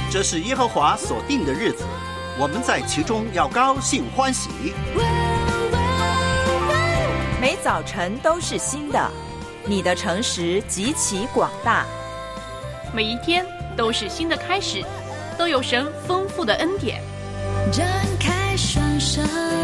这是耶和华所定的日子，我们在其中要高兴欢喜。 每早晨都是新的，你的诚实极其广大。 每一天都是新的开始，都有神丰富的恩典。 展开双手，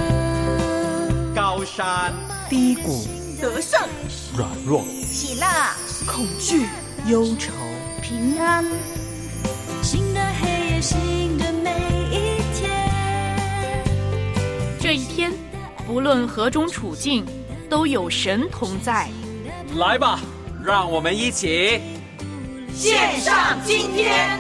高山低谷， 得胜软弱， 喜乐恐惧忧愁， 平安， 新的黑夜，新的每一天。 这一天，不论何种处境，都有神同在。 来吧，让我们一起献上今天。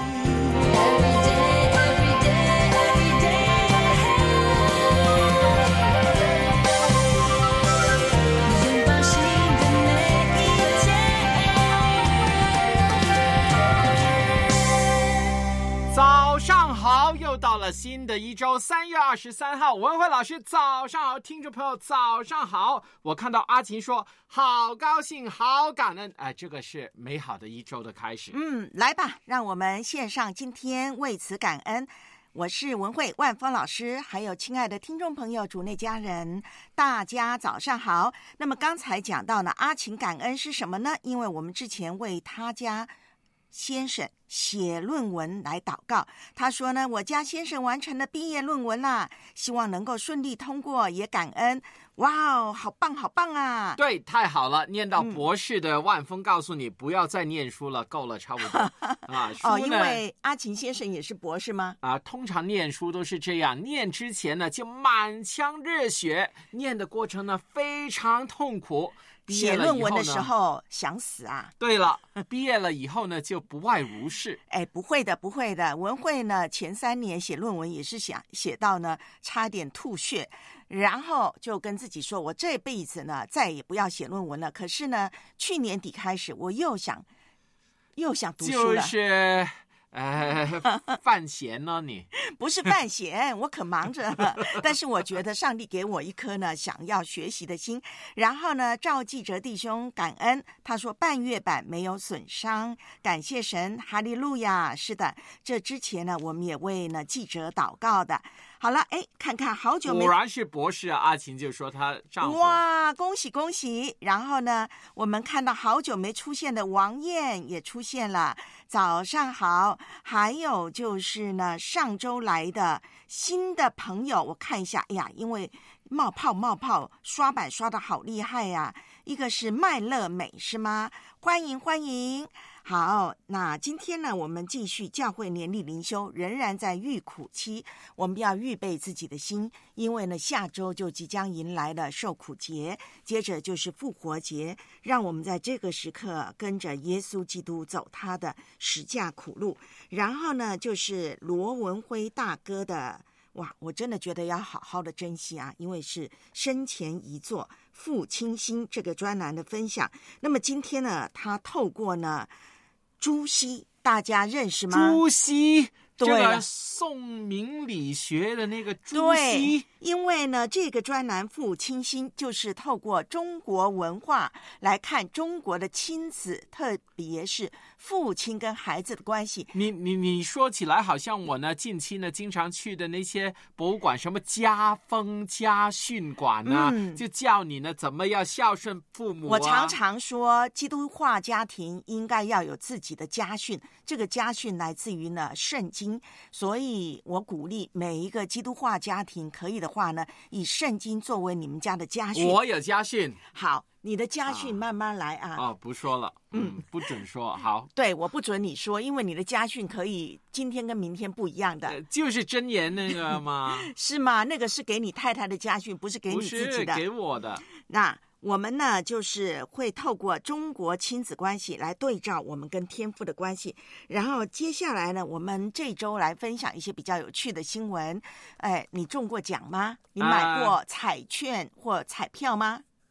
早上好，又到了新的一周，3月23号，文慧老师早上好，听众朋友早上好。我看到阿琴说好高兴好感恩，这个是美好的一周的开始。 来吧，让我们献上今天，为此感恩。我是文慧万芳老师，还有亲爱的听众朋友、主内家人，大家早上好。那么刚才讲到呢，阿琴感恩是什么呢？因为我们之前为他家先生写论文来祷告，他说呢，我家先生完成了毕业论文啦，希望能够顺利通过，也感恩。哇哦，好棒好棒啊！ 对，太好了，念到博士的万峰告诉你，不要再念书了，够了，差不多啊。书呢， 因为阿琴先生也是博士吗？ 通常念书都是这样，念之前呢就满腔热血，念的过程呢非常痛苦。 写论文的时候想死啊！ 对了，毕业了以后呢，就不外如是。 不会的，不会的。文慧呢，前3年写论文也是想写到呢，差点吐血，然后就跟自己说，我这辈子呢，再也不要写论文了。可是呢，去年底开始，我又想读书了。 就是犯闲呢你？ 不是犯闲，我可忙着了。但是我觉得上帝给我一颗呢想要学习的心。然后呢，赵记者弟兄感恩，他说半月板没有损伤，感谢神，哈利路亚。是的，这之前呢，我们也为呢记者祷告的。好了，看看好久没， 果然是博士啊！阿琴就说她丈夫， 哇，恭喜恭喜！然后呢，我们看到好久没出现的王燕也出现了，早上好。还有就是呢，上周来的新的朋友，我看一下，因为冒泡，刷板刷得好厉害呀！一个是麦乐美是吗？欢迎欢迎。好，那今天呢，我们继续教会年历灵修，仍然在预苦期，我们要预备自己的心，因为呢，下周就即将迎来了受苦节，接着就是复活节，让我们在这个时刻跟着耶稣基督走他的十架苦路。然后呢，就是罗文辉大哥的，哇，我真的觉得要好好的珍惜啊，因为是生前遗作父亲心这个专栏的分享。那么今天呢，他透过呢朱熹，大家认识吗？ 朱熹， 对这个宋明理学的那个朱熹。 对，因为呢，这个专栏父亲心就是透过中国文化来看中国的亲子，特别是父亲跟孩子的关系。 你说起来，好像我呢近期呢经常去的那些博物馆，什么家风家训馆啊，就教你呢怎么要孝顺父母啊。 我常常说，基督化家庭应该要有自己的家训，这个家训来自于呢圣经，所以我鼓励每一个基督化家庭可以的话呢，以圣经作为你们家的家训。 我有家训。 好，你的家训慢慢来啊。 不说了，不准说。好， 对，我不准你说，因为你的家训可以今天跟明天不一样的。 就是箴言那个吗？ 是吗？那个是给你太太的家训，不是给你自己的。 不是给我的。 那我们呢，就是会透过中国亲子关系来对照我们跟天父的关系。然后接下来呢，我们这周来分享一些比较有趣的新闻。你中过奖吗？你买过彩券或彩票吗？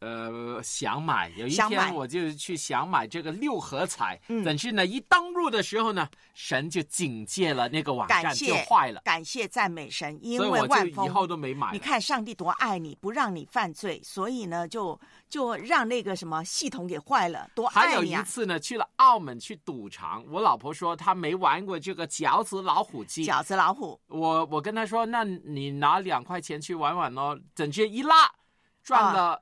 想买，有一想买天我就去想买这个6合彩， 嗯但是呢，一登入的时候呢，神就警戒了那个网站，就坏了。 感谢赞美神，因所以我就为万丰以后都没买了。 你看上帝多爱你，不让你犯罪，所以呢，就让那个什么系统给坏了，多还有爱你啊！ 一次呢，去了澳门去赌场，我老婆说她没玩过这个饺子老虎机。 饺子老虎， 我跟她说，那你拿2块钱去玩玩咯，整直一拉，赚了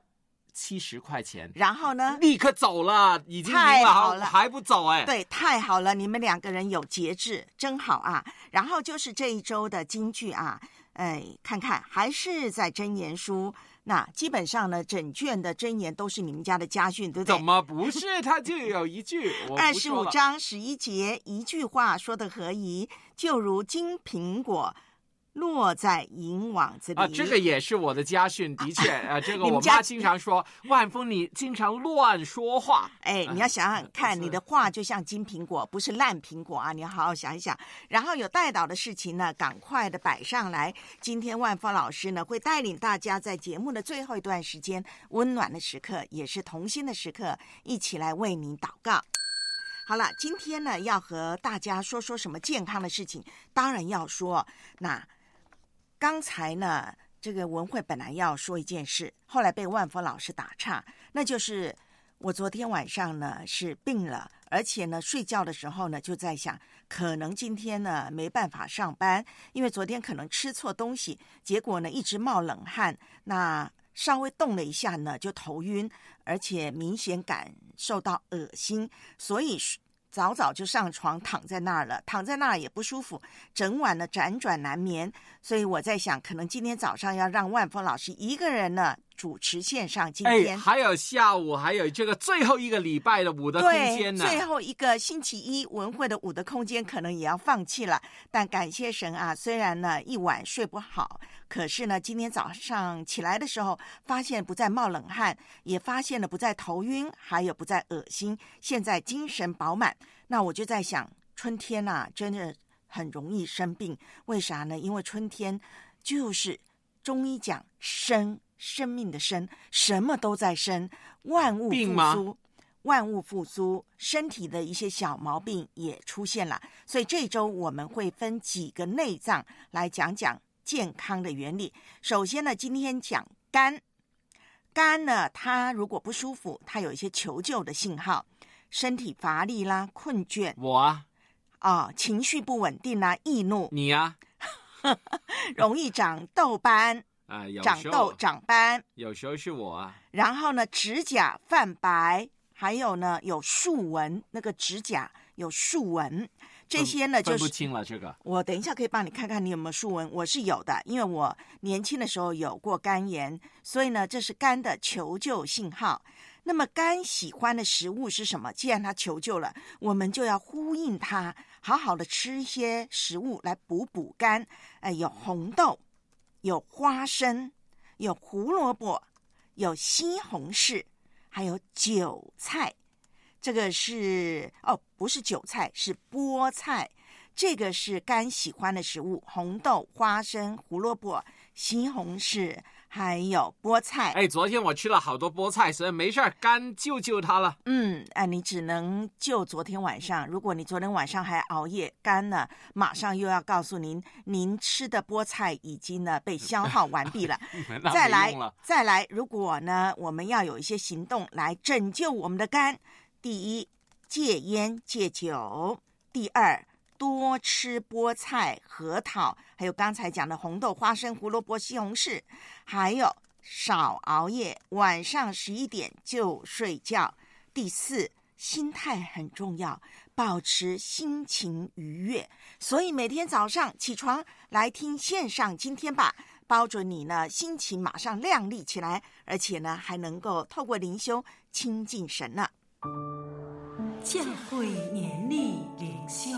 70块钱， 然后呢？ 立刻走了，已经赢太好了还不走哎。 对，太好了，你们2个人有节制，真好啊！然后就是这一周的金句啊，看看还是在箴言书。那基本上呢，整卷的箴言都是你们家的家训，对不对？ 怎么不是？它就有一句，我不说了 25章11节，一句话说的合宜，就如金苹果落在银网子里啊，这个也是我的家训，的确，这个我你们家妈经常说，万峰你经常乱说话。 你要想想看，你的话就像金苹果，不是烂苹果啊！你要好好想一想。然后有带导的事情呢，赶快的摆上来。今天万峰老师呢，会带领大家在节目的最后一段时间，温暖的时刻，也是同心的时刻，一起来为您祷告。好了，今天呢，要和大家说什么健康的事情，当然要说。那刚才呢，这个文慧本来要说一件事，后来被万峰老师打岔，那就是我昨天晚上呢是病了，而且呢睡觉的时候呢就在想，可能今天呢没办法上班，因为昨天可能吃错东西，结果呢一直冒冷汗，那稍微动了一下呢就头晕，而且明显感受到恶心，所以早早就上床躺在那儿了，躺在那儿也不舒服，整晚呢辗转难眠。所以我在想，可能今天早上要让万峰老师一个人呢主持线上今天。 还有下午，还有这个最后一个礼拜的5的空间呢。 对，最后一个星期一文会的5的空间可能也要放弃了。但感谢神啊，虽然呢一晚睡不好，可是呢今天早上起来的时候，发现不再冒冷汗，也发现了不再头晕，还有不再恶心，现在精神饱满。那我就在想，春天啊真的很容易生病，为啥呢？因为春天就是中医讲生命的生，什么都在生，万物复苏，万物复苏，身体的一些小毛病也出现了。所以这周我们会分几个内脏来讲讲健康的原理。首先呢，今天讲肝。肝呢，它如果不舒服，它有一些求救的信号，身体乏力啦、困倦。 我情绪不稳定啦、易怒。 你啊容易长痘斑。长痘长斑， 有时候是我啊。 然后呢，指甲泛白，还有呢有竖纹，那个指甲有竖纹，这些呢就是分不清了。这个我等一下可以帮你看看你有没有竖纹，我是有的，因为我年轻的时候有过肝炎，所以呢这是肝的求救信号。那么肝喜欢的食物是什么？既然它求救了，我们就要呼应它，好好的吃一些食物来补肝。有红豆，有花生，有胡萝卜，有西红柿，还有韭菜。这个是不是韭菜，是菠菜。这个是肝喜欢的食物，红豆、花生、胡萝卜、西红柿，还有菠菜。 昨天我吃了好多菠菜，所以没事，肝救它了。 你只能救昨天晚上。如果你昨天晚上还熬夜，肝呢马上又要告诉您吃的菠菜已经呢被消耗完毕了。再来，如果呢我们要有一些行动来拯救我们的肝，第一，戒烟戒酒；第二，多吃菠菜、核桃，还有刚才讲的红豆、花生、胡萝卜、西红柿，还有少熬夜，晚上11点就睡觉。第四，心态很重要，保持心情愉悦。所以每天早上起床来听线上今天吧，包准你呢心情马上亮丽起来，而且呢还能够透过灵修亲近神呢。 教会年历灵修，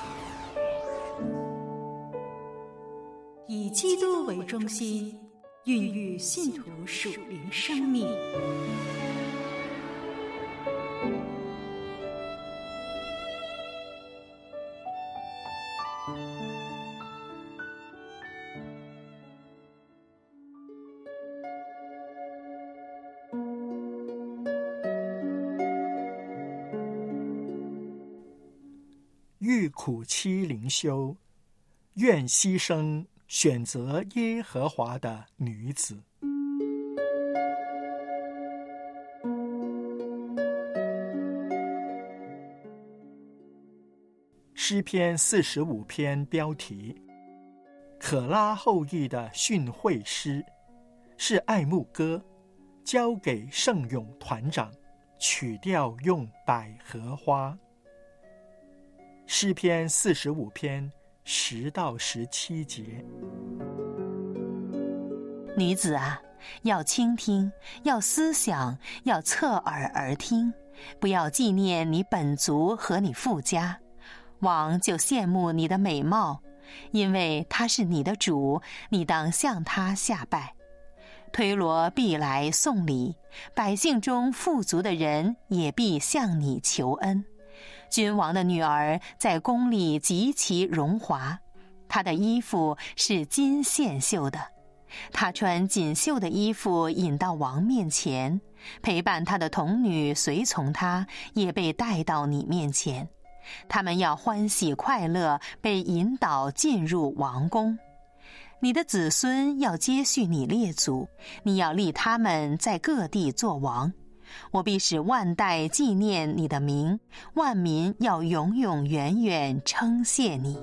以基督为中心，孕育信徒属灵生命。 苦妻灵修，愿牺牲选择耶和华的女子。诗篇45篇标题：可拉后裔的训诲诗，是爱慕歌，交给圣咏团长，曲调用百合花。诗篇45篇10到17节。 女子啊，要倾听，要思想，要侧耳而听，不要纪念你本族和你父家。王就羡慕你的美貌，因为他是你的主，你当向他下拜。推罗必来送礼，百姓中富足的人也必向你求恩。君王的女儿在宫里极其荣华，她的衣服是金线绣的，她穿锦绣的衣服引到王面前，陪伴她的童女随从她，也被带到你面前。他们要欢喜快乐，被引导进入王宫。你的子孙要接续你列祖，你要立他们在各地作王。我必使万代纪念你的名，万民要永永远远称谢你。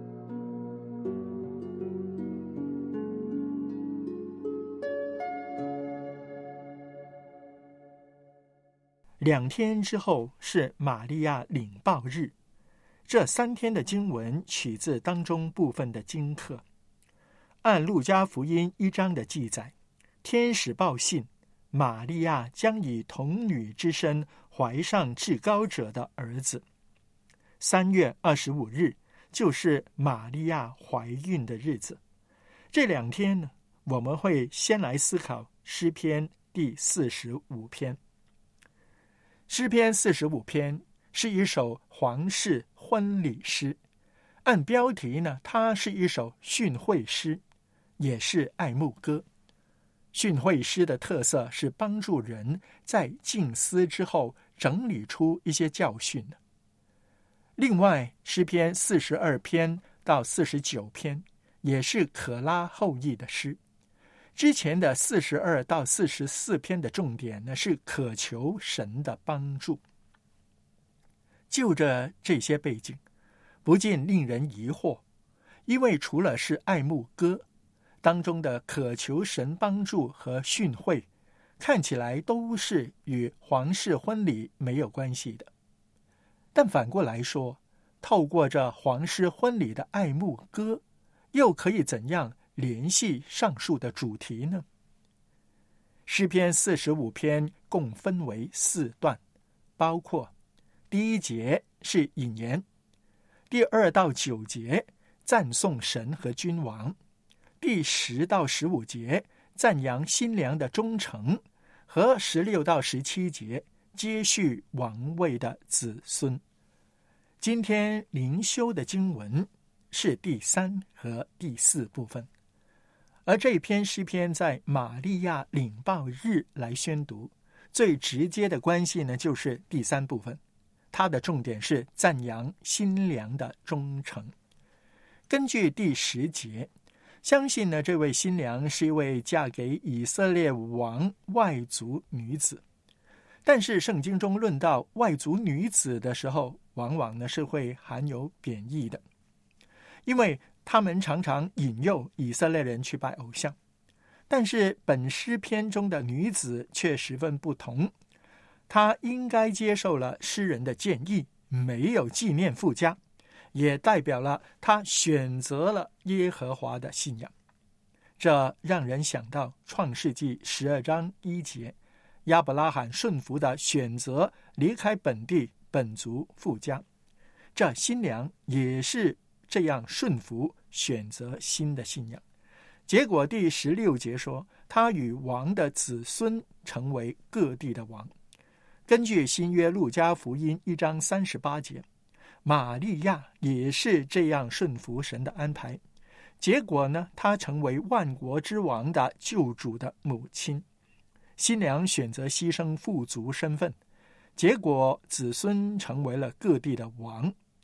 2天之后是玛利亚领报日，这3天的经文取自当中部分的经课。按路加福音1章的记载，天使报信，玛利亚将以童女之身怀上至高者的儿子。3月25日就是玛利亚怀孕的日子。这2天呢，我们会先来思考诗篇第45篇。诗篇45篇是一首皇室婚礼诗，按标题呢，它是一首训诲诗，也是爱慕歌。训诲诗的特色是帮助人在静思之后整理出一些教训。另外，诗篇42篇到49篇也是可拉后裔的诗。之前的42到44篇的重点呢，是渴求神的帮助。就着这些背景，不禁令人疑惑，因为除了是爱慕歌当中的渴求神帮助和训诲，看起来都是与皇室婚礼没有关系的。但反过来说，透过这皇室婚礼的爱慕歌，又可以怎样联系上述的主题呢？诗篇45篇共分为4段，包括第1节是引言，第2到9节赞颂神和君王，第10到15节赞扬新娘的忠诚，和16到17节接续王位的子孙。今天灵修的经文是第3和第4部分，而这篇诗篇在玛利亚领报日来宣读，最直接的关系呢，就是第3部分，它的重点是赞扬新娘的忠诚。根据第10节，相信呢，这位新娘是一位嫁给以色列王外族女子。但是圣经中论到外族女子的时候，往往呢是会含有贬义的，因为他们常常引诱以色列人去拜偶像。但是本诗篇中的女子却十分不同，她应该接受了诗人的建议，没有纪念父家，也代表了她选择了耶和华的信仰。这让人想到创世纪12章1节，亚伯拉罕顺服的选择离开本地本族父家，这新娘也是这样顺服选择新的信仰。结果第16节说，他与王的子孙成为各地的王。根据新约路加福音1章38节，玛利亚也是这样顺服神的安排，结果呢，她成为万国之王的救主的母亲。新娘选择牺牲富足身份，结果子孙成为了各地的王。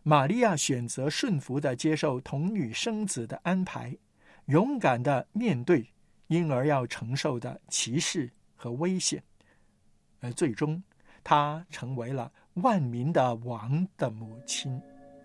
玛利亚选择顺服地接受童女生子的安排，勇敢地面对因而要承受的歧视和危险，而最终她成为了万民的王的母亲。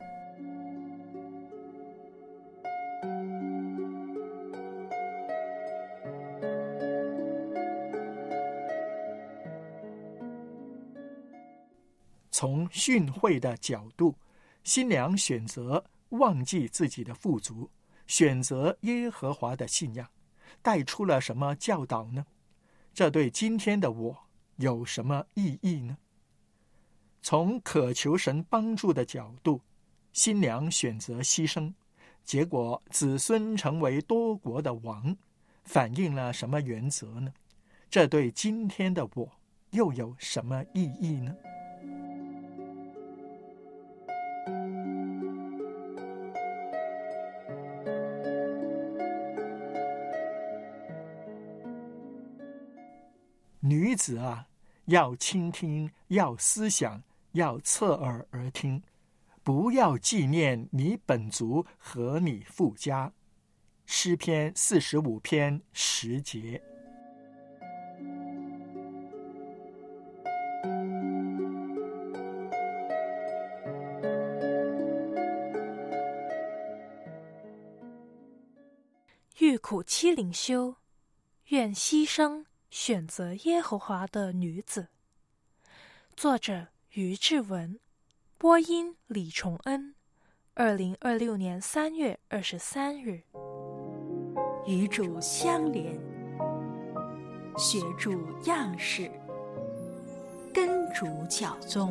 从训诲的角度，新娘选择忘记自己的富足，选择耶和华的信仰，带出了什么教导呢？这对今天的我有什么意义呢？从渴求神帮助的角度，新娘选择牺牲，结果子孙成为多国的王，反映了什么原则呢？这对今天的我又有什么意义呢？女子啊，要倾听，要思想，要侧耳而听，不要纪念你本族和你父家。诗篇45篇10节。 欲苦妻领休，愿牺牲选择耶和华的女子。作者于志文，播音李崇恩。2026年3月23日。 与主相连，学主样式，跟主脚踪。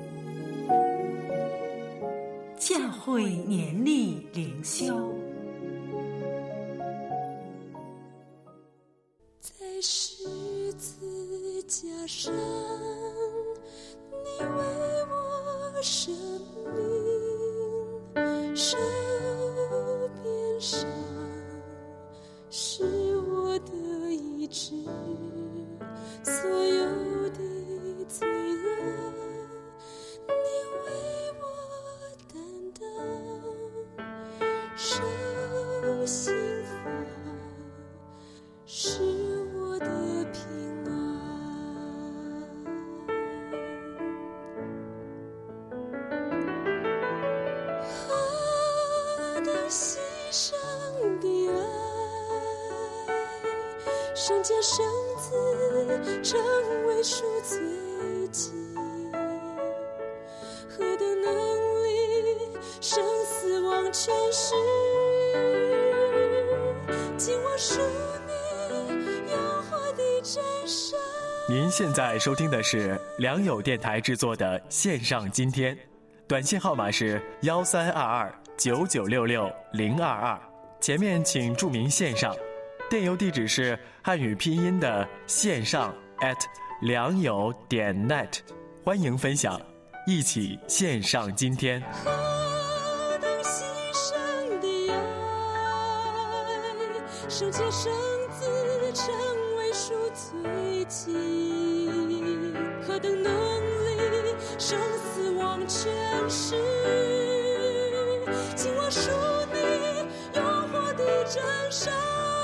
教会年历灵修。 在十字架上，你为我生命，受鞭伤是我的医治，所有的罪恶你为我担当，受刑罚是我的平安。何等牺牲的爱，圣洁圣子成为赎罪祭，何等能力生死忘权势，尽我属你永活的真神。 您现在收听的是良友电台制作的线上今天，短信号码是1322996622，前面请注明线上，电邮地址是汉语拼音的线上良友.net， 欢迎分享，一起线上今天。 何等牺牲的爱，圣洁圣子成为赎罪祭，何等能力生死忘权势，尽我属你永活的真神。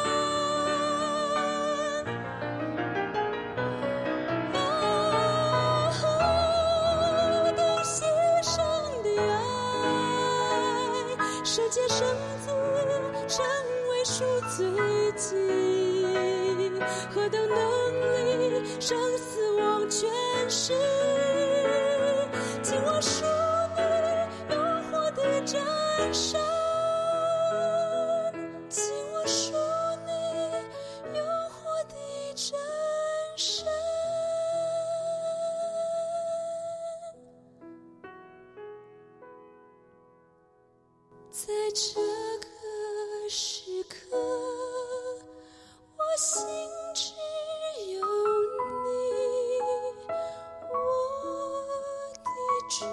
圣洁圣子成为赎罪祭，何等能力生死忘权势，尽我属你永活的真神，尽我属你永活的真神。在这个时刻，我心只有你，我的主，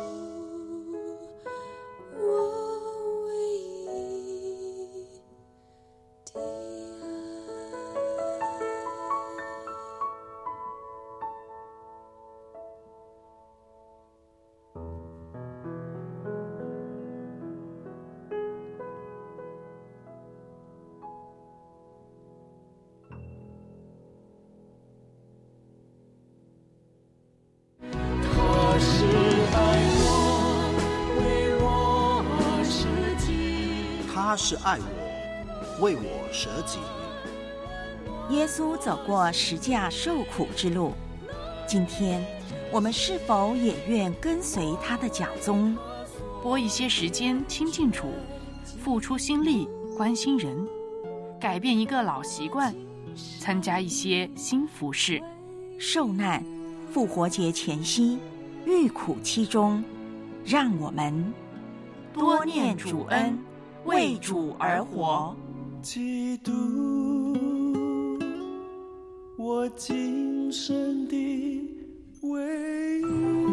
我唯一的爱。 他是爱我，为我舍己。 耶稣走过十架受苦之路，今天我们是否也愿跟随他的脚踪， 拨一些时间亲近主，付出心力关心人，改变一个老习惯，参加一些新服事？ 受难复活节前夕，遇苦期中，让我们多念主恩，为主而活。 基督，我今生的唯一。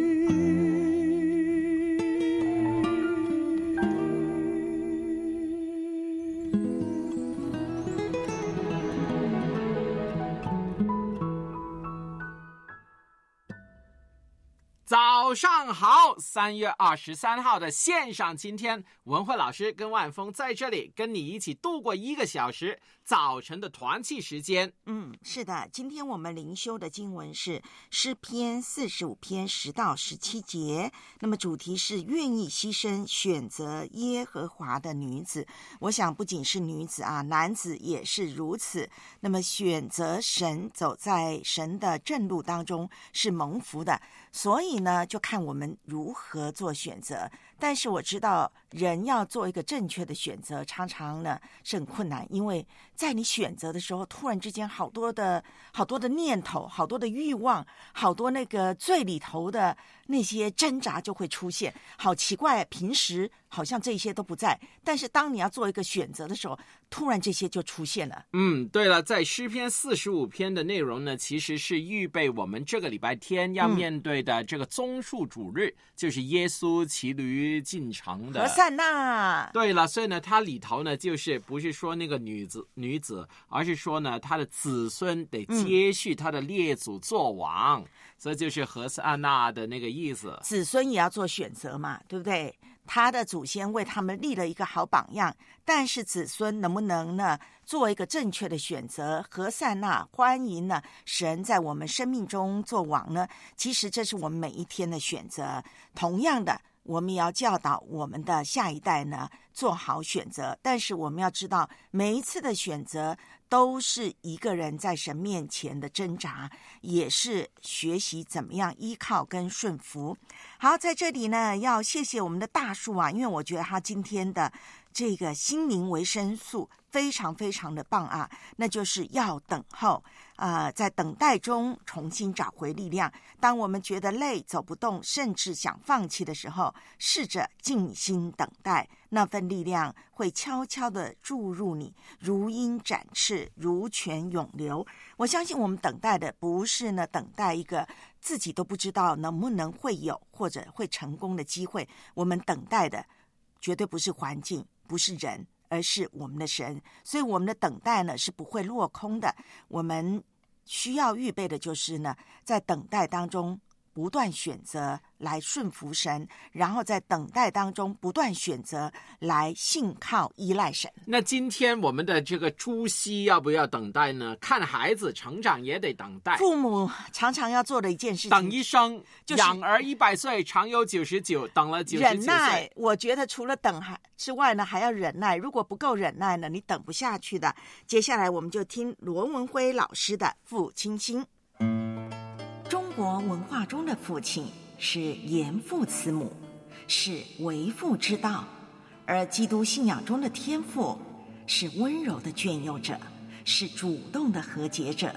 早上好，3月23号的线上，今天文慧老师跟万峰在这里跟你一起度过1个小时早晨的团契时间。 是的，今天我们灵修的经文是诗篇45篇10到17节，那么主题是愿意牺牲选择耶和华的女子。我想不仅是女子啊，男子也是如此。那么选择神，走在神的正路当中是蒙福的，所以呢就看我们如何做选择。但是我知道人要做一个正确的选择，常常呢是很困难，因为在你选择的时候，突然之间好多的念头，好多的欲望，好多那个最里头的那些挣扎就会出现。好奇怪，平时好像这些都不在，但是当你要做一个选择的时候，突然这些就出现了。 对了，在诗篇45篇的内容呢，其实是预备我们这个礼拜天要面对的这个棕树主日，就是耶稣骑驴进城的何塞纳。 对了，所以呢它里头呢就是不是说那个女子，而是说呢她的子孙得接续她的列祖做王，所以就是何塞纳的那个意思。 子孙也要做选择嘛，对不对？他的祖先为他们立了一个好榜样，但是子孙能不能呢做一个正确的选择？何塞纳欢迎呢神在我们生命中做王呢？其实这是我们每一天的选择。同样的，我们也要教导我们的下一代呢做好选择，但是我们要知道每一次的选择都是一个人在神面前的挣扎，也是学习怎么样依靠跟顺服。好，在这里呢要谢谢我们的大树啊，因为我觉得他今天的这个心灵维生素非常非常的棒啊，那就是要等候，在等待中重新找回力量。当我们觉得累走不动，甚至想放弃的时候，试着静心等待，那份力量会悄悄地注入你，如鹰展翅，如泉涌流。我相信我们等待的不是呢等待一个自己都不知道能不能会有或者会成功的机会，我们等待的绝对不是环境，不是人，而是我们的神。所以我们的等待呢是不会落空的。我们需要预备的就是呢，在等待当中不断选择来顺服神，然后在等待当中不断选择来信靠依赖神。 那今天我们的这个除夕要不要等待呢？看孩子成长也得等待。 父母常常要做的一件事情， 等一生， 就是养儿100岁，常有99，等了99岁。 忍耐，我觉得除了等之外呢，还要忍耐。如果不够忍耐呢，你等不下去的。接下来我们就听罗文辉老师的父亲心。中国文化中的父亲是严父慈母，是为父之道，而基督信仰中的天父是温柔的眷佑者，是主动的和解者。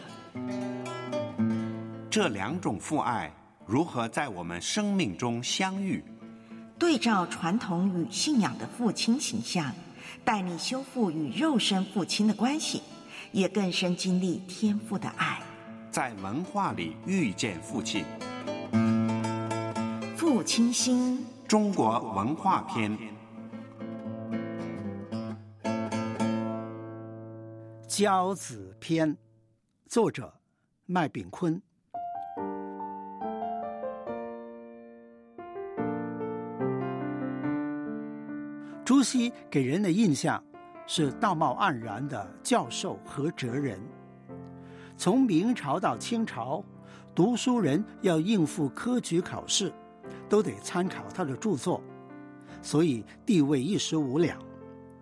这2种父爱如何在我们生命中相遇？ 对照传统与信仰的父亲形象，带你修复与肉身父亲的关系，也更深经历天父的爱。 在文化里遇见父亲， 父亲心， 中国文化篇。 骄子篇，作者麦炳坤。朱熹给人的印象是道貌岸然的教授和哲人。从明朝到清朝，读书人要应付科举考试，都得参考他的著作，所以地位一时无两。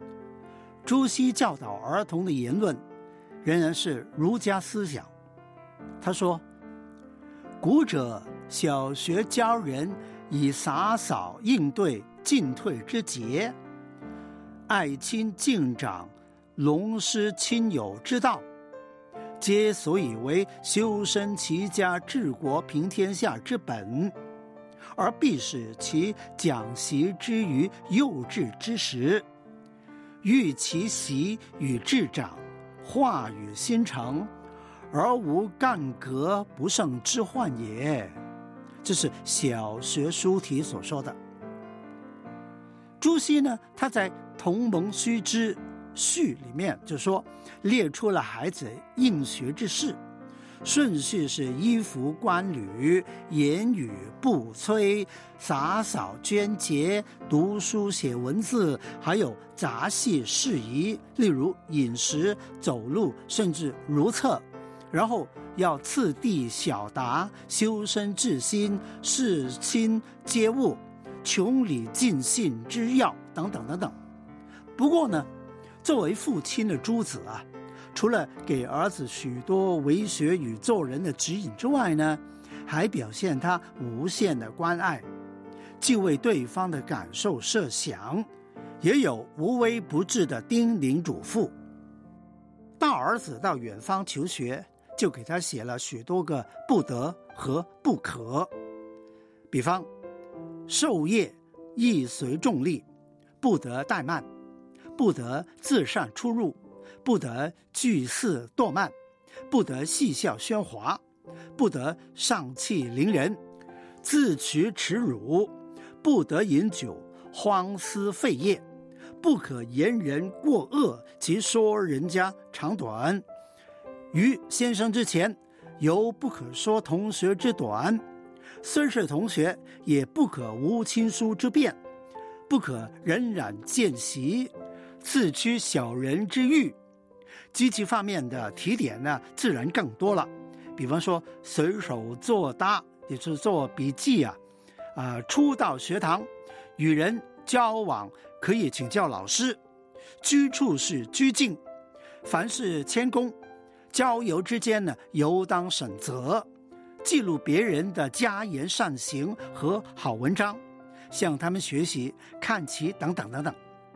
朱熹教导儿童的言论仍然是儒家思想。他说，古者小学教人以洒扫应对进退之节，爱亲敬长，隆师亲友之道，皆所以为修身齐家治国平天下之本，而必使其讲习之于幼稚之时，欲其习与智长，化与心诚，而无干戈不胜之患也。这是小学书体所说的。朱熹呢，他在《同盟须知序》里面就说，列出了孩子应学之事，顺序是衣服冠履、言语不摧、洒扫捐节、读书写文字，还有杂细事宜，例如饮食、走路，甚至如厕。然后要次第小达，修身治心，事亲皆物，穷理尽信之要，等等等等。不过呢，作为父亲的朱子啊，除了给儿子许多为学与做人的指引之外呢，还表现他无限的关爱，既为对方的感受设想，也有无微不至的叮咛嘱咐。大儿子到远方求学，就给他写了许多个不得和不可，比方授业亦随重力，不得怠慢，不得自擅出入，不得聚肆惰慢，不得戏笑喧哗，不得上气凌人，自取耻辱，不得饮酒荒思废业，不可言人过恶及说人家长短，于先生之前，尤不可说同学之短，虽是同学，也不可无亲疏之辩，不可荏苒见习，自屈小人之欲。积极方面的提点呢，自然更多了。比方说，随手作答，也就是做笔记初到学堂，与人交往可以请教老师，居处是居敬，凡事谦恭。交友之间呢，尤当审责，记录别人的佳言善行和好文章，向他们学习、看齐等等等等。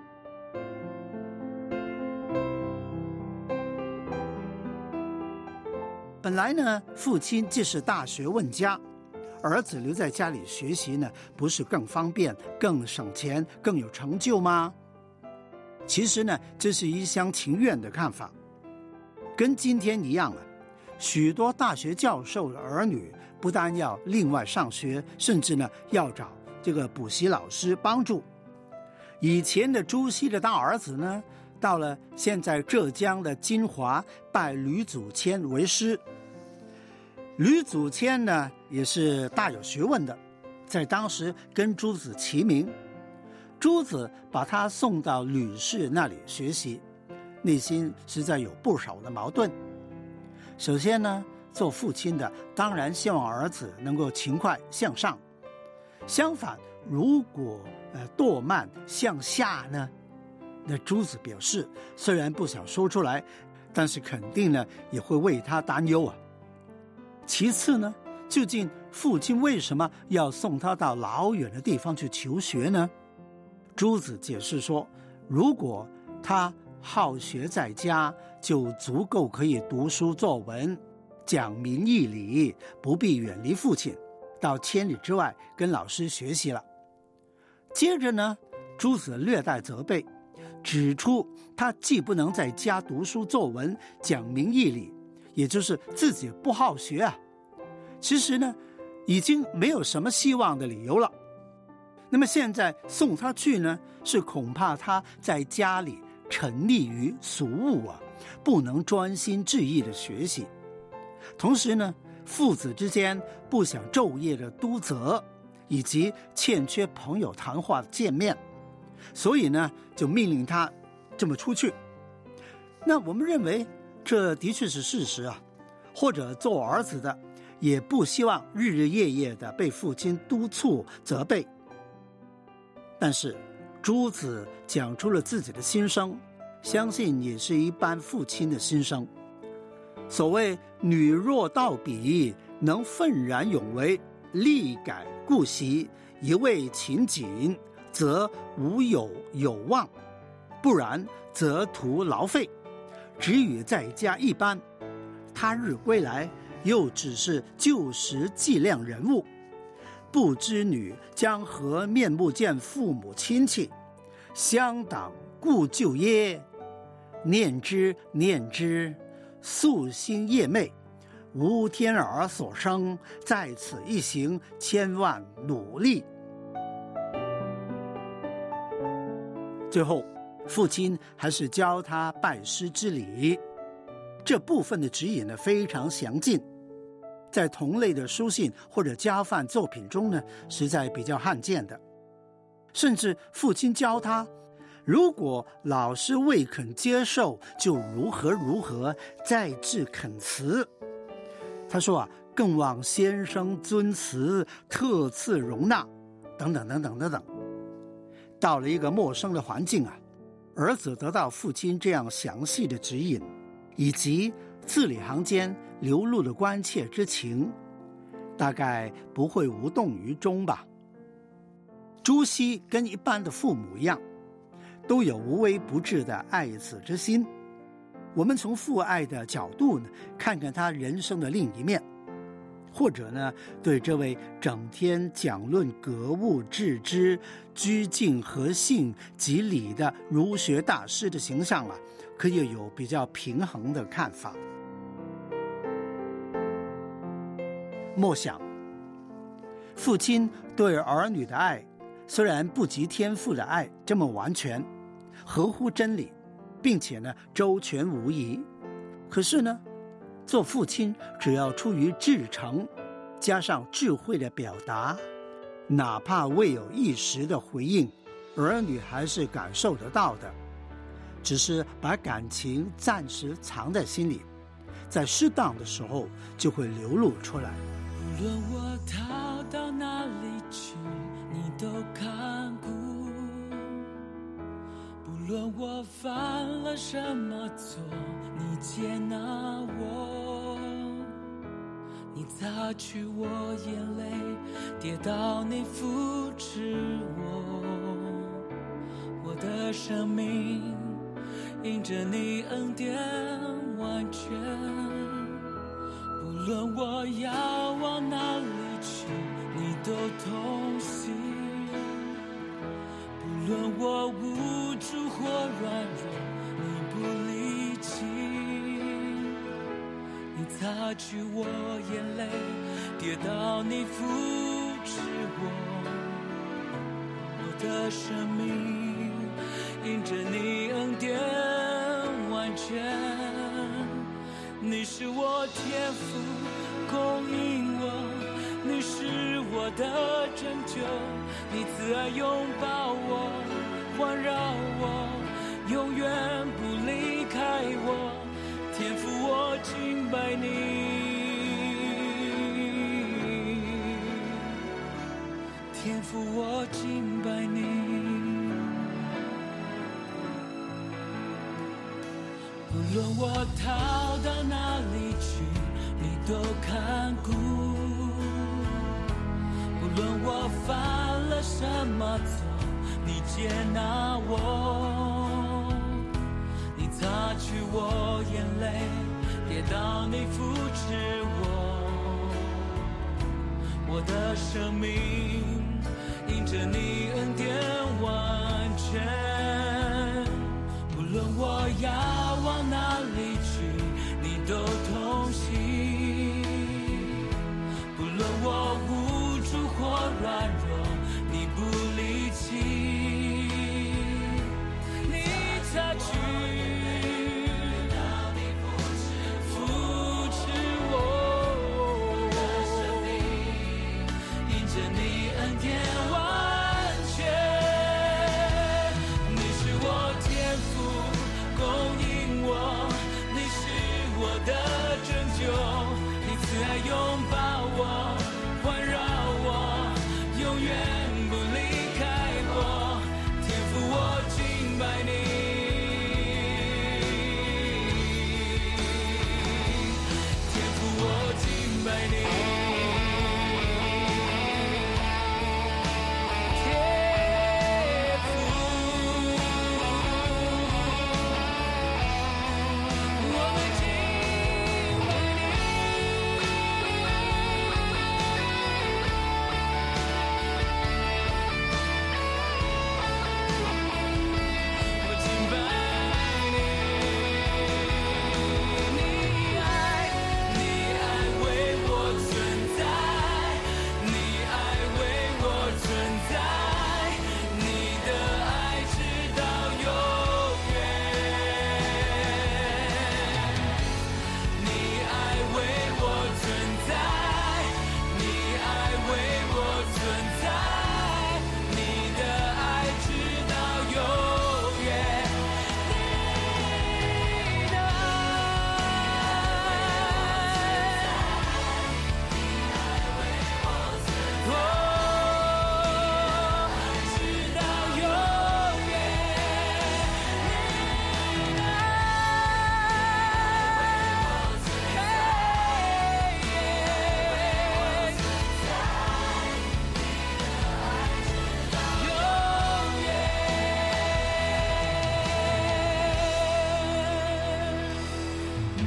本来呢，父亲既是大学问家，儿子留在家里学习呢，不是更方便、更省钱、更有成就吗？其实呢，这是一厢情愿的看法。跟今天一样许多大学教授的儿女不但要另外上学，甚至呢要找这个补习老师帮助。以前的朱熹的大儿子呢，到了现在浙江的金华拜吕祖谦为师。吕祖谦呢也是大有学问的，在当时跟朱子齐名。朱子把他送到吕氏那里学习，内心实在有不少的矛盾。首先呢，做父亲的当然希望儿子能够勤快向上，相反，如果惰慢向下呢，那朱子表示虽然不想说出来，但是肯定呢也会为他担忧啊。其次呢，究竟父亲为什么要送他到老远的地方去求学呢？朱子解释说，如果他好学在家，就足够可以读书作文，讲明义理，不必远离父亲，到千里之外跟老师学习了。接着呢，朱子略带责备，指出他既不能在家读书作文，讲明义理，也就是自己不好学啊，其实呢，已经没有什么希望的理由了。那么现在送他去呢，是恐怕他在家里沉溺于俗务啊，不能专心致意的学习。同时呢，父子之间不想昼夜的督责，以及欠缺朋友谈话见面，所以呢，就命令他这么出去。那我们认为这的确是事实啊，或者做儿子的也不希望日日夜夜的被父亲督促责备。但是朱子讲出了自己的心声， 相信也是一般父亲的心声。所谓女若到彼，能愤然勇为，力改顾惜，一味勤谨，则无有望，不然则徒劳费，只与在家一般。他日归来，又只是旧时计量人物，不知女将何面目见父母亲戚，乡党故旧耶？念之念之，夙兴夜寐，无天儿所生，在此一行，千万努力。最后，父亲还是教他拜师之礼。这部分的指引呢，非常详尽，在同类的书信或者家范作品中呢，实在比较罕见的。甚至父亲教他，如果老师未肯接受，就如何如何，再致恳辞。他说更望先生尊辞，特赐容纳，等等等等等等。到了一个陌生的环境儿子得到父亲这样详细的指引，以及字里行间流露的关切之情，大概不会无动于衷吧。朱熹跟一般的父母一样，都有无微不至的爱子之心。我们从父爱的角度呢，看看他人生的另一面，或者呢，对这位整天讲论格物致知、居敬和信及礼的儒学大师的形象可以有比较平衡的看法。默想，父亲对儿女的爱，虽然不及天父的爱这么完全，合乎真理，并且呢周全无疑，可是呢，做父亲只要出于至诚，加上智慧的表达，哪怕未有一时的回应，儿女还是感受得到的，只是把感情暂时藏在心里，在适当的时候就会流露出来。 无论我逃到哪里去，你都看顾；不论我犯了什么错，你接纳我。你擦去我眼泪，跌倒你扶持我。我的生命因着你恩典完全。不论我要往哪里去，你都同行。不论我无助或软弱，你不离弃。你擦去我眼泪，跌倒你扶持我。我的生命因着你恩典完全。你是我天父供应我，你是我的拯救，你慈爱拥抱我，环绕我，永远不离开我。天父我敬拜你，天父我敬拜你。不论我逃到哪里去，你都看顾；不论我犯了什么错，你接纳我。你擦去我眼泪，跌倒你扶持我。我的生命因着你恩典完全。不论我要往哪里去，你都同行。不论我无助或软弱，你不离弃。你擦去扶持我，我的生命因着你恩典完全。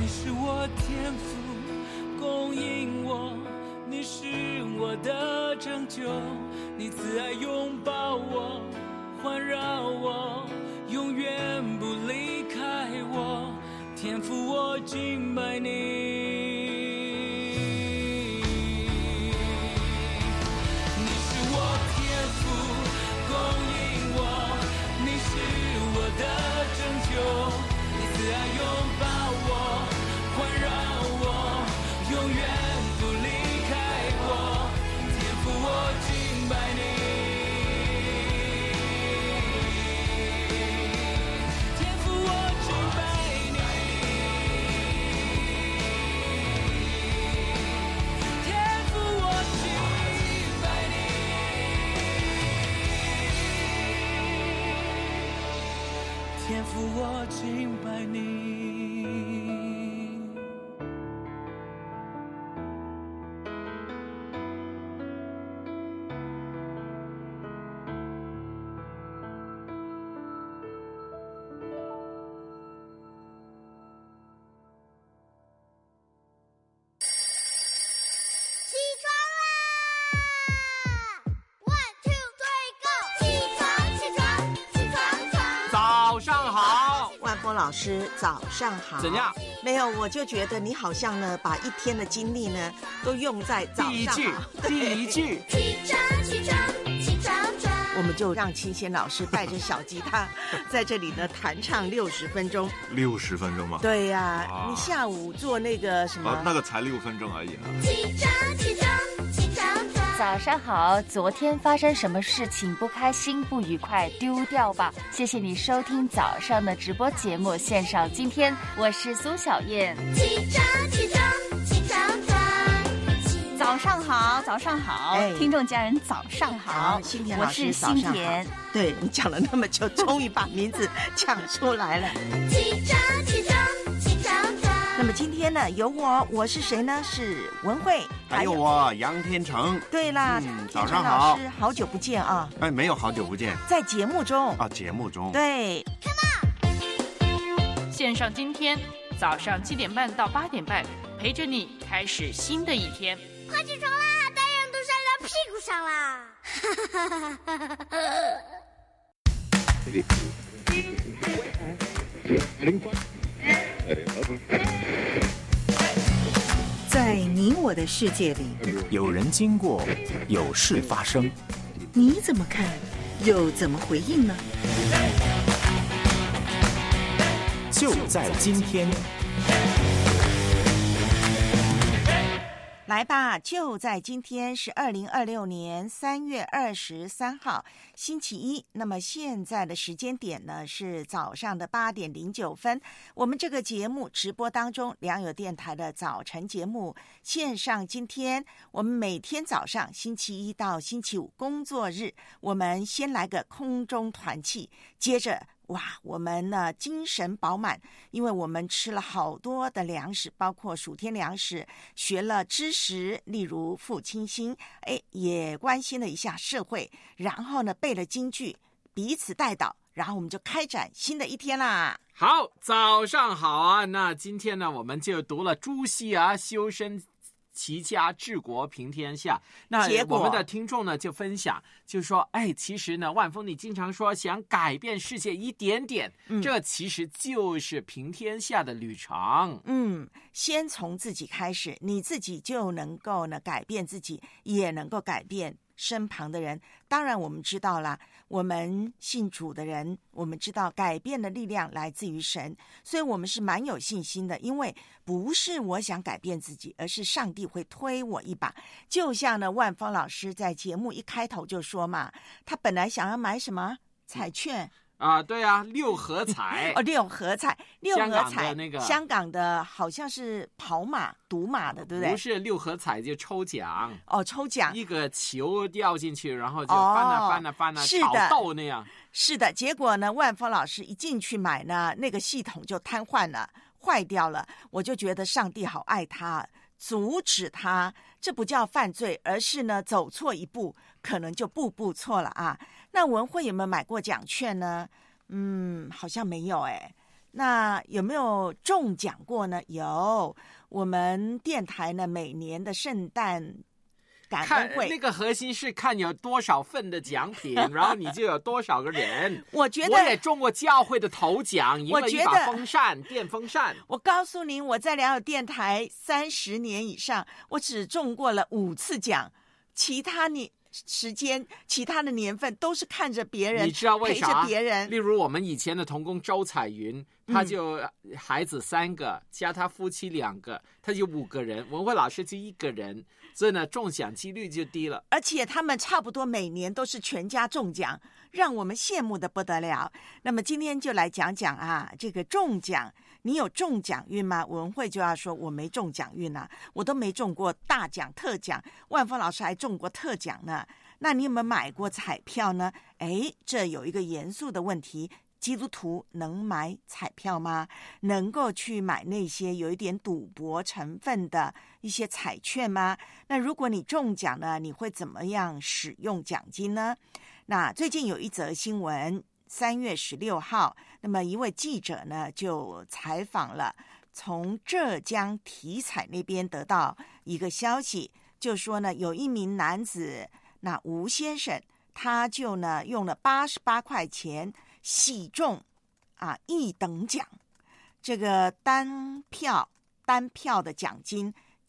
你是我天父，供应我，你是我的拯救，你慈爱拥抱我，环绕我，永远不离开我，天父我敬拜你。你是我天父，供应我，你是我的拯救，你慈爱拥抱我，环绕我，永远不离开我，天父我敬拜你。天父我敬拜你，天父我敬拜你，天父我敬拜你。 老师早上好。 怎样？ 没有，我就觉得你好像呢，把一天的精力呢，都用在早上好。 第一句。 起床，起床，起床床。 我们就让清贤老师带着小吉他，在这里呢弹唱60分钟。 60分钟吗？ 对呀，你下午做那个什么？ 那个才6分钟而已啊。 起床，起床，起床床。 早上好，昨天发生什么事情不开心不愉快丢掉吧。谢谢你收听早上的直播节目线上今天，我是苏小燕。 起床，起床，起床床。 早上好，早上好，听众家人早上好， 新田老师我是新田。 对，你讲了那么久，终于把名字讲出来了。 起床，起床，起床床。 那么今天呢，有我是谁呢？是文慧， 还有我杨天成。 对啦， 早上好， 老师好久不见啊！ 哎，没有好久不见， 在节目中啊，节目中对。 线上今天早上7点半到8点半，陪着你开始新的一天。 快起床啦！太阳都晒到屁股上啦！ 在你我的世界里， 有人经过，有事发生， 你怎么看，又怎么回应呢？ 就在今天。 来吧，就在今天是2026年3月23号星期一。那么现在的时间点呢是早上的8点09分。我们这个节目直播当中，良友电台的早晨节目线上今天，我们每天早上星期一到星期五工作日，我们先来个空中团契，接着哇，我们呢精神饱满，因为我们吃了好多的粮食，包括暑天粮食，学了知识，例如父亲心，也关心了一下社会，然后呢背了京剧，彼此带导，然后我们就开展新的一天啦。 好，早上好啊！那今天呢，我们就读了朱熹啊，修身齐家治国平天下。那我们的听众呢就分享，就说其实呢，万峰你经常说想改变世界一点点，这其实就是平天下的旅程。 先从自己开始，你自己就能够呢改变自己，也能够改变身旁的人。当然我们知道啦，我们信主的人，我们知道改变的力量来自于神，所以我们是蛮有信心的，因为不是我想改变自己，而是上帝会推我一把。就像呢万芳老师在节目一开头就说嘛，他本来想要买什么彩券啊，对啊，6合彩 6合彩，6合彩， 那个香港的好像是跑马赌马的，对不对？ 不是6合彩就抽奖抽奖， 一个球掉进去，然后就翻啊炒豆那样。 是的，结果呢，万峰老师一进去买呢，那个系统就瘫痪了，坏掉了。我就觉得上帝好爱他，阻止他，这不叫犯罪，而是呢走错一步，可能就步步错了啊。那文慧有没有买过奖券呢？好像没有那有没有中奖过呢？有，我们电台呢每年的圣诞感恩会， 那个核心是看有多少份的奖品，然后你就有多少个人。 我觉得我也中过教会的头奖，赢了一把风扇，电风扇。 我告诉您，我在良友电台30年以上，我只中过了5次奖，其他的年份都是看着别人， 你知道为啥？ 陪着别人。 例如我们以前的同工周彩云，他就孩子3个，加他夫妻2个，他就5个人，文慧老师就1个人，所以呢中奖几率就低了。 而且他们差不多每年都是全家中奖，让我们羡慕的不得了。那么今天就来讲讲啊，这个中奖，你有中奖运吗？文慧就要说我没中奖运啊，我都没中过大奖特奖，万峰老师还中过特奖呢。那你有没有买过彩票呢？这有一个严肃的问题，基督徒能买彩票吗？能够去买那些有一点赌博成分的一些彩券吗？那如果你中奖呢，你会怎么样使用奖金呢？那最近有一则新闻，3月16号，那么一位记者呢就采访了从浙江体彩那边得到一个消息，就说呢有一名男子，那吴先生，他就呢用了88块钱喜中1等奖，这个单票的奖金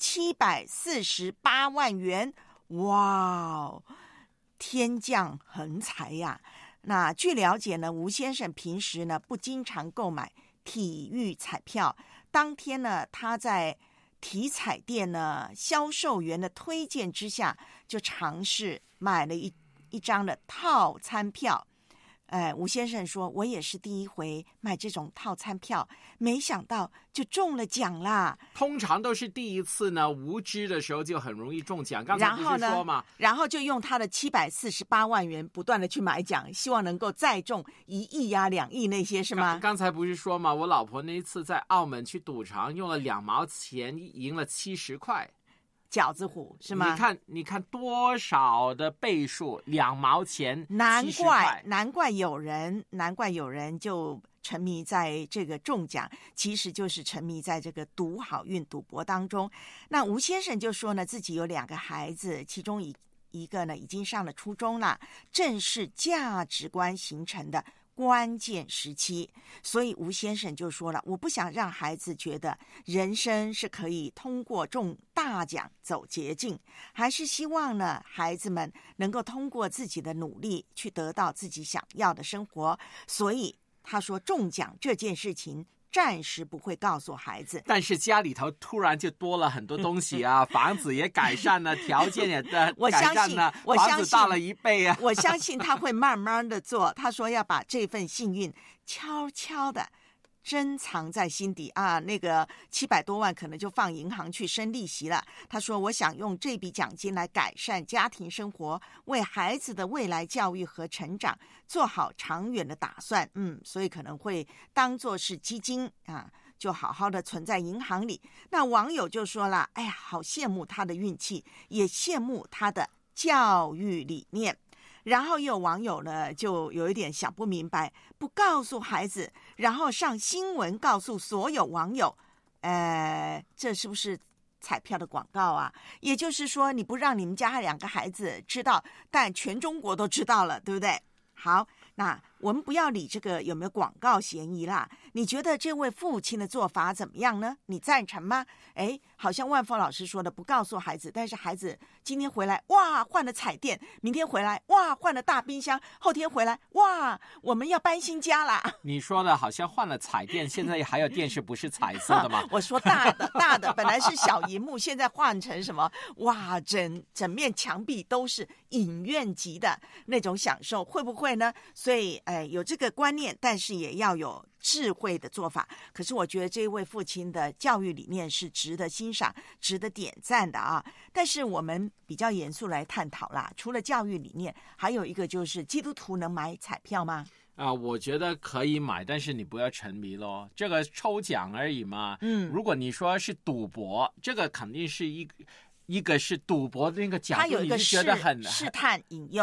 748万元，哇，天降横财呀！那据了解呢，吴先生平时呢不经常购买体育彩票，当天呢他在体彩店呢销售员的推荐之下，就尝试买了一张的套餐票。吴先生说，我也是第一回买这种套餐票，没想到就中了奖啦。 通常都是第一次呢，无知的时候就很容易中奖。刚才不是说嘛， 然后就用他的748万元不断的去买奖，希望能够再中1亿呀、2亿那些，是吗？ 刚才不是说嘛，我老婆那一次在澳门去赌场，用了2毛钱赢了70块。 饺子虎是吗？ 你看多少的倍数，2毛钱， 难怪有人就沉迷在这个中奖，其实就是沉迷在这个赌好运赌博当中。那吴先生就说呢，自己有2个孩子，其中一个呢已经上了初中了，正是价值观形成的关键时期，所以吴先生就说了，我不想让孩子觉得人生是可以通过中大奖走捷径，还是希望呢孩子们能够通过自己的努力去得到自己想要的生活。所以他说中奖这件事情暂时不会告诉孩子， 但是家里头突然就多了很多东西啊，房子也改善了，条件也改善了，房子大了1倍啊。 我相信他会慢慢的做。他说要把这份幸运悄悄的珍藏在心底啊，那个700多万可能就放银行去生利息了。他说我想用这笔奖金来改善家庭生活，为孩子的未来教育和成长做好长远的打算。所以可能会当作是基金啊，就好好的存在银行里。那网友就说了，哎呀，好羡慕他的运气，也羡慕他的教育理念。然后也有网友呢就有一点想不明白，不告诉孩子，然后上新闻告诉所有网友，这是不是彩票的广告啊？也就是说你不让你们家2个孩子知道，但全中国都知道了，对不对？好，那我们不要理这个有没有广告嫌疑啦。你觉得这位父亲的做法怎么样呢？你赞成吗？好像万峰老师说的，不告诉孩子，但是孩子今天回来，哇，换了彩电；明天回来，哇，换了大冰箱；后天回来，哇，我们要搬新家啦。 你说的好像换了彩电，现在还有电视不是彩色的吗？ 我说大的，本来是小萤幕，现在换成什么？哇，整面墙壁都是影院级的那种享受，会不会呢？所以有这个观念，但是也要有智慧的做法。可是我觉得这位父亲的教育理念是值得欣赏、值得点赞的啊。但是我们比较严肃来探讨啦，除了教育理念，还有一个就是基督徒能买彩票吗？ 我觉得可以买，但是你不要沉迷咯。这个抽奖而已嘛。如果你说是赌博，这个肯定是一个是赌博的那个角度， 它有一个你是觉得很试探引诱。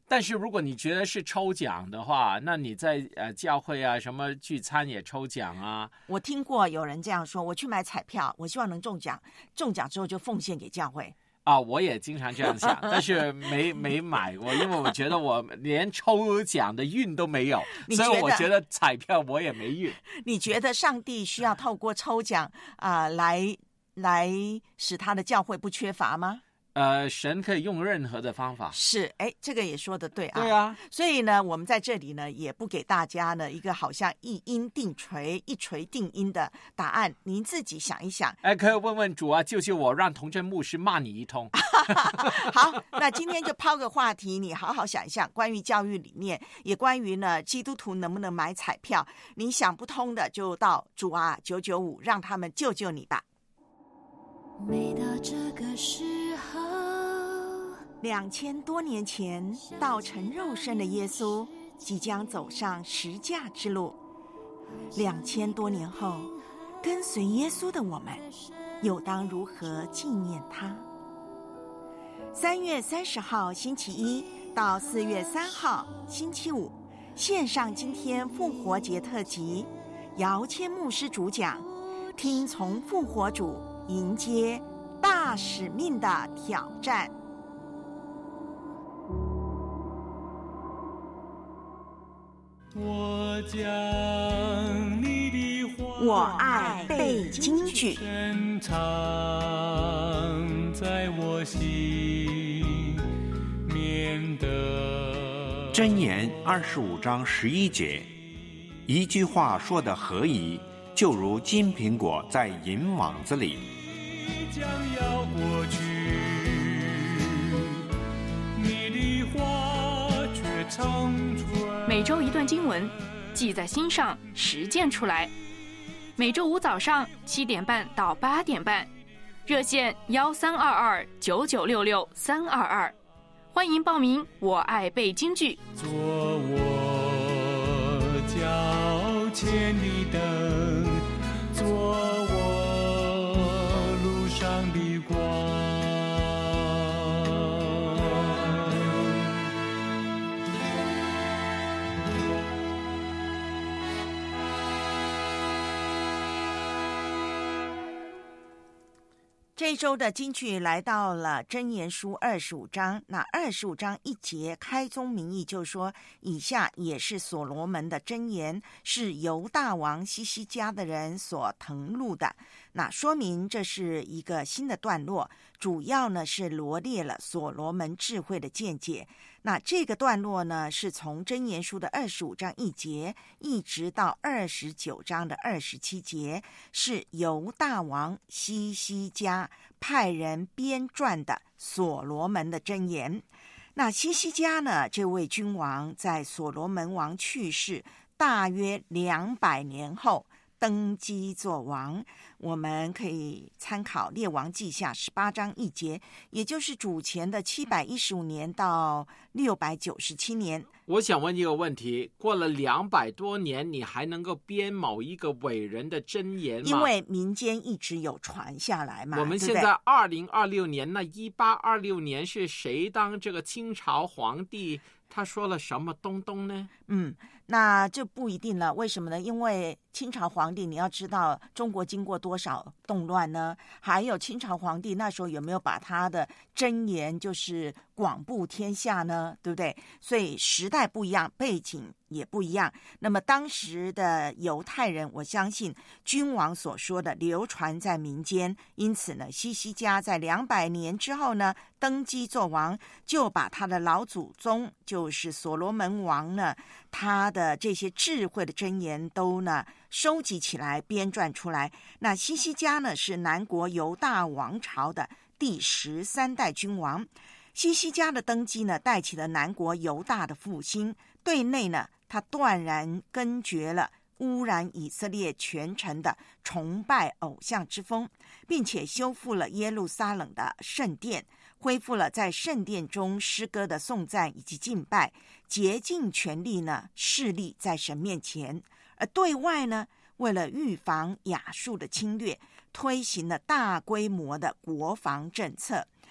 但是如果你觉得是抽奖的话，那你在教会啊什么聚餐也抽奖啊。 我听过有人这样说，我去买彩票，我希望能中奖，中奖之后就奉献给教会。 我也经常这样想，但是没买过，因为我觉得我连抽奖的运都没有，所以我觉得彩票我也没运。 你觉得上帝需要透过抽奖来使他的教会不缺乏吗？ 神可以用任何的方法。 是，这个也说得对啊。 对啊， 所以呢，我们在这里呢，也不给大家呢一个好像一音定锤、一锤定音的答案，您自己想一想。 可以问问主啊，救救我，让童真牧师骂你一通。 好，那今天就抛个话题，你好好想一想，关于教育理念，也关于呢基督徒能不能买彩票，你想不通的就到主啊995，让他们救救你吧。 每到这个时候 ，2000多年前道成肉身的耶稣即将走上十架之路。2000多年后，跟随耶稣的我们又当如何纪念他？3月30号星期一到4月3号星期五，线上今天复活节特辑，姚谦牧师主讲，听从复活主，迎接大使命的挑战。 我将你的话， 我爱背京剧， 深藏在我心，免得。 箴言25章11节，一句话说得合宜，就如金苹果在银网子里。 将要过去，你的话却长存。 每周一段经文，记在心上，实践出来。每周五早上7点半到8点半，热线13229966-322，欢迎报名。我爱背京剧， 做我脚前的灯，做我路上的光。 这一周的金句来到了箴言书25章，那25章1节开宗明义就说，以下也是所罗门的箴言，是犹大王西西家的人所誊录的。那说明这是一个新的段落，主要呢是罗列了所罗门智慧的见解。那这个段落呢，是从箴言书的25章1节一直到29章的27节，是犹大王西西家派人编撰的所罗门的箴言。那西西家呢，这位君王在所罗门王去世大约200年后登基做王，我们可以参考列王记下18章1节，也就是主前的715年到697年。 我想问一个问题，过了200多年，你还能够编某一个伟人的箴言吗？ 因为民间一直有传下来嘛。 我们现在2026年，那1826年是谁当这个清朝皇帝？他说了什么东东呢？ 那就不一定了。为什么呢？因为清朝皇帝，你要知道中国经过多少动乱呢？还有清朝皇帝那时候有没有把他的箴言就是广布天下呢？对不对？所以时代不一样，背景也不一样。那么当时的犹太人，我相信君王所说的流传在民间，因此呢，西西家在200年之后呢登基做王，就把他的老祖宗就是所罗门王呢，他的这些智慧的箴言都呢收集起来编撰出来。那西西家呢是南国犹大王朝的第13代君王。西西家的登基呢，带起了南国犹大的复兴。对内呢，他断然根绝了污染以色列全城的崇拜偶像之风，并且修复了耶路撒冷的圣殿，恢复了在圣殿中诗歌的颂赞以及敬拜，竭尽全力呢侍立在神面前。而对外呢，为了预防亚述的侵略，推行了大规模的国防政策。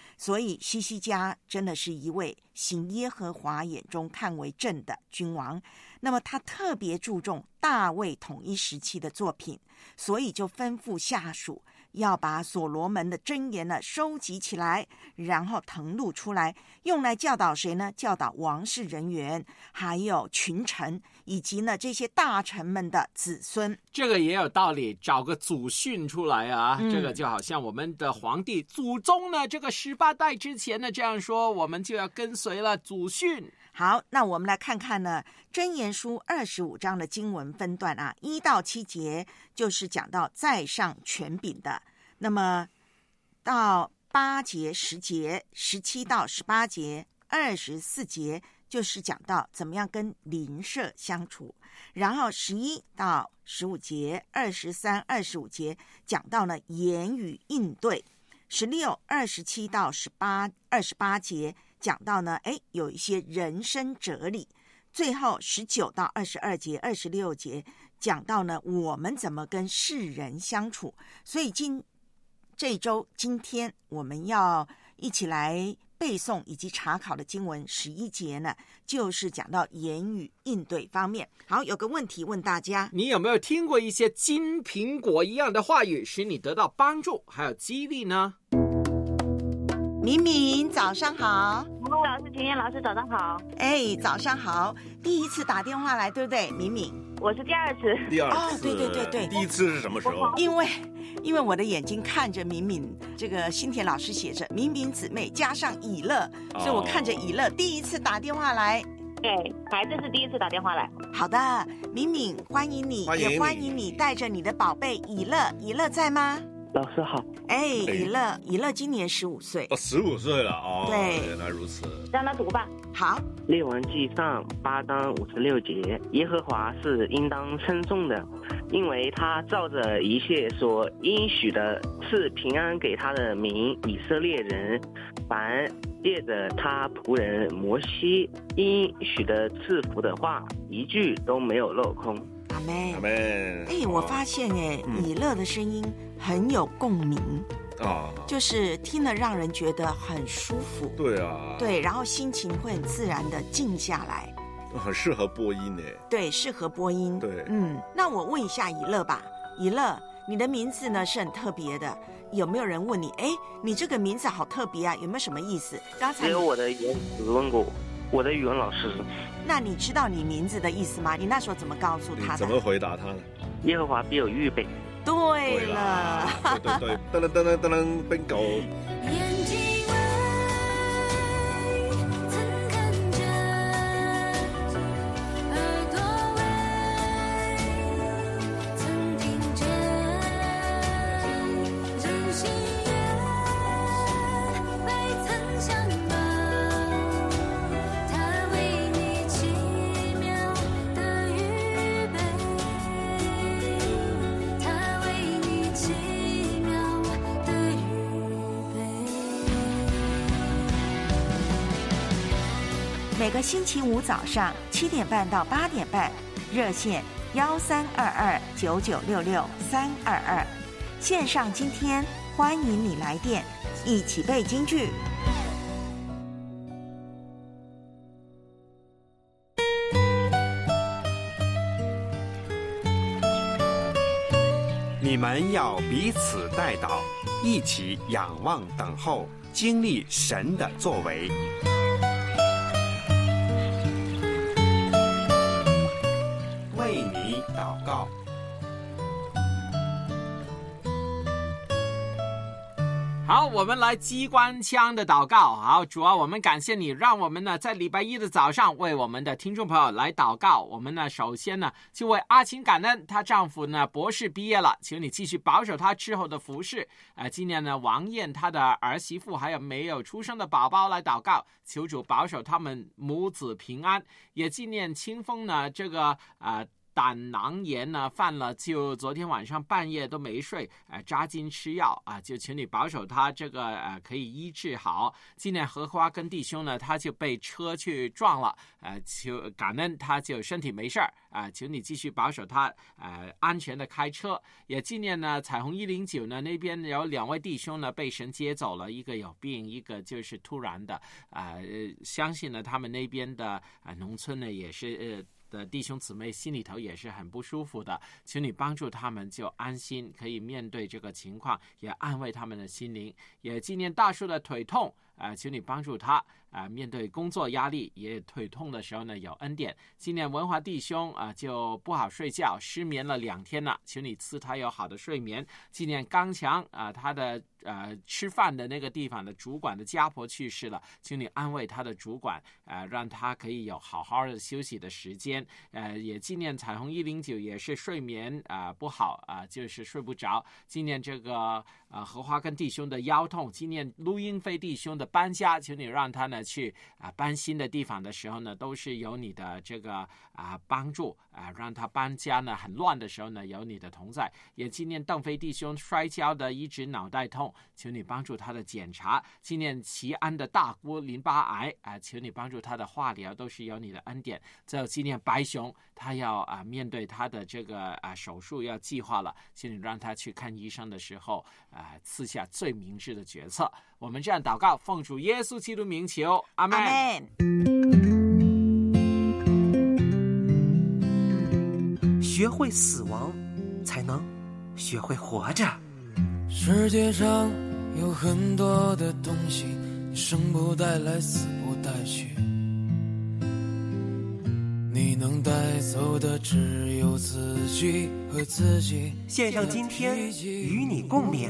所以西西家真的是一位行耶和华眼中看为正的君王。那么他特别注重大卫统一时期的作品，所以就吩咐下属要把所罗门的箴言呢收集起来，然后誊录出来，用来教导谁呢？教导王室人员，还有群臣，以及呢这些大臣们的子孙。 这个也有道理，找个祖训出来啊。这个就好像我们的皇帝祖宗呢，这个18代之前呢这样说，我们就要跟随了祖训。 好，那我们来看看呢箴言书25章的经文分段啊，1到7节就是讲到在上权柄的，那么到8节、10节、17到18节、24节就是讲到怎么样跟邻舍相处，然后11到15节、23、25节讲到呢言语应对，16、27到28节讲到呢有一些人生哲理，最后19到22节、26节讲到呢我们怎么跟世人相处。所以这一周今天我们要一起来背诵以及查考的经文11节呢，就是讲到言语应对方面。好，有个问题问大家， 你有没有听过一些金苹果一样的话语，使你得到帮助还有激励呢？ 明明早上好。 木木老师、田燕老师早上好。 早上好。第一次打电话来对不对？明明， 我是第二次。 第二次。 对。 第一次是什么时候？ 因为我的眼睛看着明明，这个新田老师写着明明姊妹加上以乐，所以我看着以乐第一次打电话来。 对，孩子是第一次打电话来。 好的，明明欢迎你，也欢迎你带着你的宝贝以乐。以乐在吗？ 老师好。 以乐今年15岁。 15岁了哦。 对， 原来如此。 让他读吧。 好。 列王纪上8章56节，耶和华是应当称颂的，因为他照着一切所应许的赐平安给他的民以色列人，凡借着他仆人摩西应许的赐福的话，一句都没有漏空。 阿们。 阿们。 我发现以乐的声音很有共鸣就是听了让人觉得很舒服。 对啊。 对，然后心情会很自然的静下来， 很适合播音呢。 对，适合播音。 对， 那我问一下以乐吧，以乐，你的名字呢是很特别的，有没有人问你，你这个名字好特别啊，有没有什么意思？刚才只有我的语文老师问过，我的语文老师。 那你知道你名字的意思吗？你那时候怎么告诉他的？ 怎么回答他呢？ 耶和华必有预备。 对了， 对，噔噔噔噔噔，bingo。 眼睛为曾看着，耳朵为曾听见，人心也未曾想到，他为你奇妙的预备，他为你奇妙的预备。 每个星期五早上7点半到8点半，热线1322-9966-322，线上今天欢迎你来电，一起背京剧。 你们要彼此代祷，一起仰望等候，经历神的作为。为你祷告。 好，我们来机关枪的祷告。好，主啊，我们感谢你，让我们呢在礼拜一的早上为我们的听众朋友来祷告。我们呢首先呢就为阿琴感恩，她丈夫呢博士毕业了，求你继续保守她之后的服事。今年呢王燕她的儿媳妇还有没有出生的宝宝来祷告，求主保守他们母子平安。也纪念清风呢这个胆囊炎呢犯了，就昨天晚上半夜都没睡，扎金吃药啊，就请你保守他这个可以医治好。今年荷花跟弟兄呢，他就被车去撞了，求感恩他就身体没事啊，求你继续保守他安全的开车。也纪念呢彩虹109呢那边有2位弟兄呢被神接走了，一个有病，一个就是突然的相信呢他们那边的农村呢也是的弟兄姊妹心里头也是很不舒服的，求你帮助他们就安心可以面对这个情况，也安慰他们的心灵。也纪念大叔的腿痛求你帮助他面对工作压力，也腿痛的时候呢有恩典。纪念文华弟兄就不好睡觉，失眠了2天了，求你赐他有好的睡眠。纪念刚强他的吃饭的那个地方的主管的家婆去世了，请你安慰他的主管让他可以有好好的休息的时间。也纪念彩虹109也是睡眠不好就是睡不着。纪念这个荷花跟弟兄的腰痛，纪念陆英飞弟兄的搬家，求你让他呢去搬新的地方的时候呢都是有你的这个帮助让他搬家呢很乱的时候呢有你的同在。也纪念邓飞弟兄摔跤的一直脑袋痛，求你帮助他的检查。纪念齐安的大姑淋巴癌求你帮助他的化疗，都是有你的恩典。最后纪念白熊，他要面对他的这个手术要计划了，请你让他去看医生的时候赐下最明智的决策。我们这样祷告，奉主耶稣基督名求，阿们。 学会死亡，才能学会活着。 世界上有很多的东西，你生不带来，死不带去，你能带走的只有自己和自己。 献上今天，与你共勉。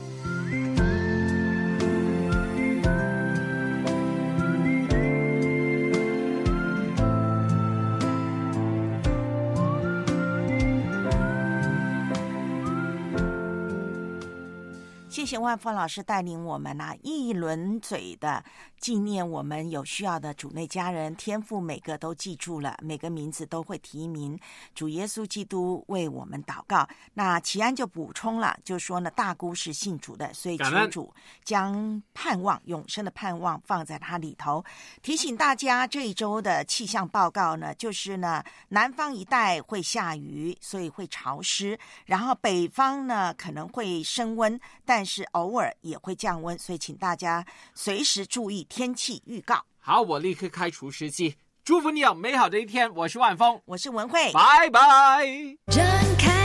谢谢万峰老师带领我们一轮嘴的纪念我们有需要的主内家人，天父每个都记住了，每个名字都会提名，主耶稣基督为我们祷告。那齐安就补充了，就说呢大姑是信主的，所以求主将盼望永生的盼望放在他里头。提醒大家这一周的气象报告呢，就是呢南方一带会下雨，所以会潮湿，然后北方呢可能会升温，但是偶尔也会降温，所以请大家随时注意天气预告。 好，我立刻开除湿机，祝福你有美好的一天。我是万峰， 我是文慧， 拜拜。 展开